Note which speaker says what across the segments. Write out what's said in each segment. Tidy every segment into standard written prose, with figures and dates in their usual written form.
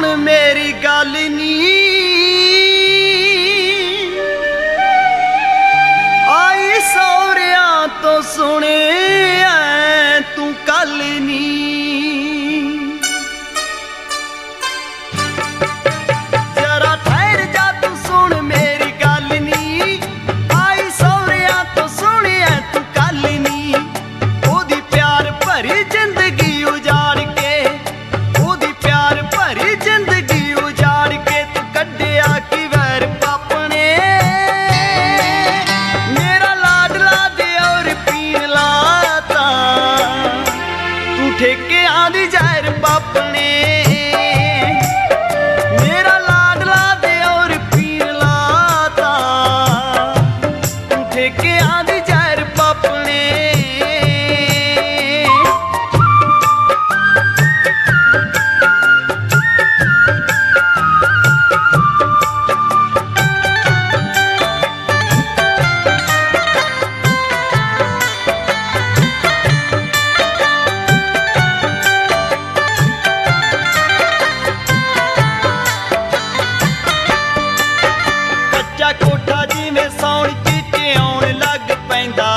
Speaker 1: मेरी गल नी आई सौरिया तो सुने तू कल नी जरा ठहर जा तू सुन मेरी गल नी आई सौरिया तो सुने तू कल नी ओदी प्यार भरी जिंदगी उजाड़ के ओदी प्यार भरी जिंदगी उजाड़ के तू कड्डिया की वैर पापने मेरा लाडला दे और पीन लाता तू ठेके आंदी जहर पापने मेरा लाडला दे और पीन लाता तू ठेके आंदी जहर पापने कोठा जिवें सौण चीटे आउण लग पैंदा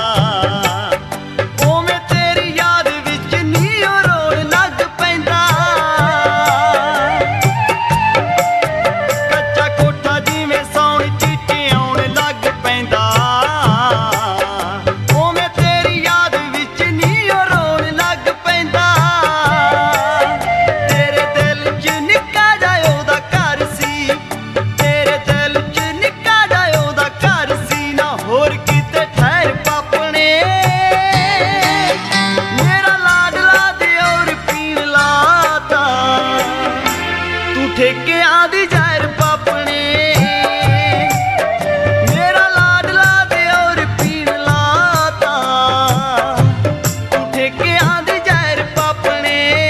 Speaker 1: उवें तेरी याद विच नी रोण लग पैंदा कच्चा कोठा जिवें सौण चीटे आउण लग पैंदा उवें तेरी याद विच नी रोण लग पैंदा तेरे दिल च निक्का जिहा ओहदा घर सी तेरे दिल च होर किते ठहर पापने मेरा लाडला दे और पीन लाता तू ठेके आंदी जहर पापने मेरा लाडला दे और पीन लाता तू ठेके आंदी जहर पापने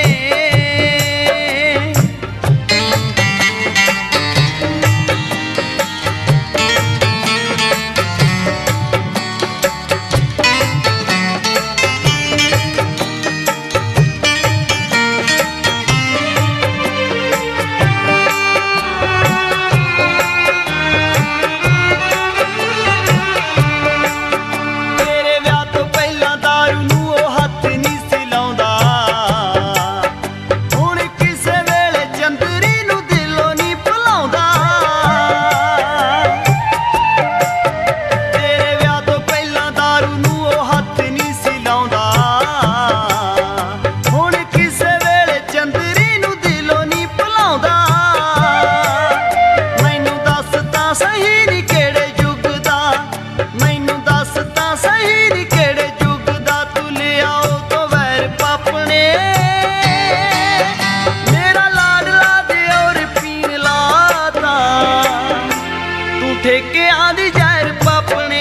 Speaker 1: ठेके आंदी जहर पापने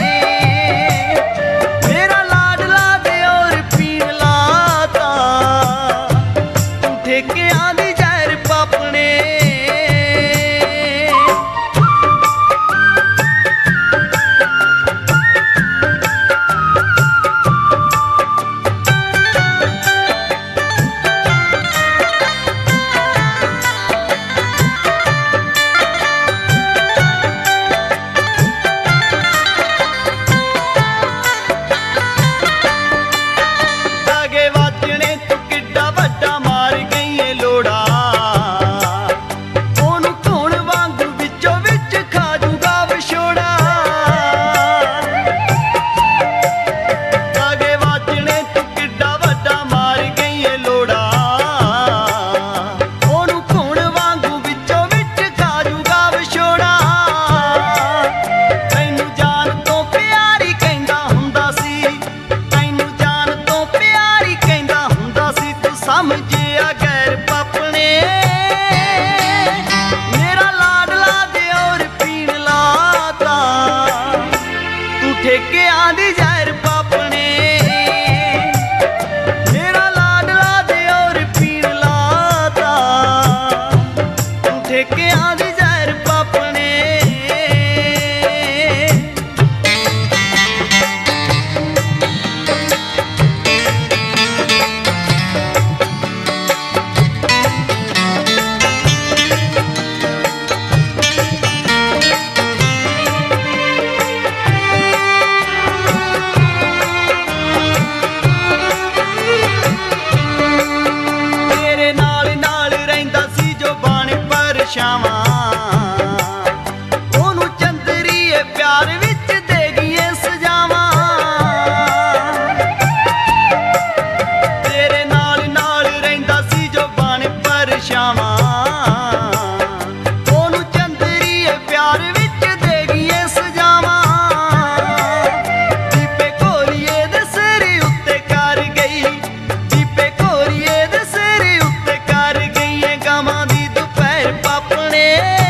Speaker 1: मेरा लाडला दे और पीन लाता तू ठेके आंदी जहर पापने समझिया गैर पापने मेरा लाडला दे और पीन लाता तू ठेके आंदी जहर पापने मेरा लाडला दे और पीन लाता तू ठेके आंदी जहर पापने ਏ